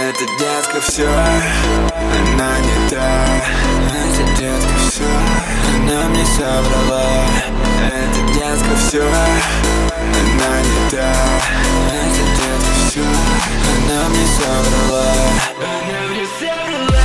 Эта детка все, она не та. Эта детка все, она мне соврала. Эта детка все, она не та. Эта детка все, она мне соврала. Она мне соврала.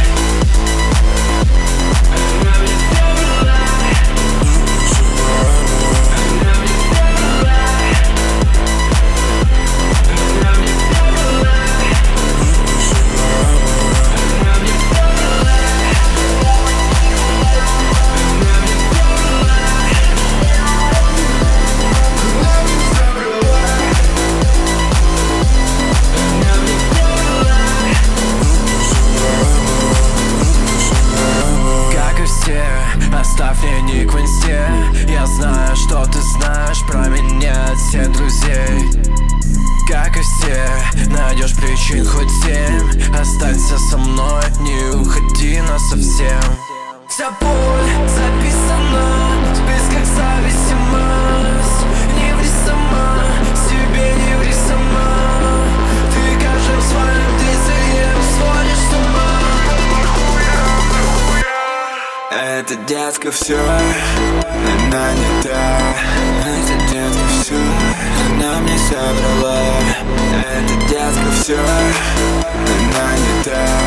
Оставь мне ник в инсте. Я знаю, что ты знаешь про меня от всех друзей. Как и все, найдешь причин хоть 7. Останься со мной, не уходи насовсем. Вся боль записана в списках зависимость. Не ври сама, себе не ври сама. Ты каждым своим действием сводишь с ума. Эта детка все, она не та. Эта детка все, она мне соврала. Эта детка все, она не та.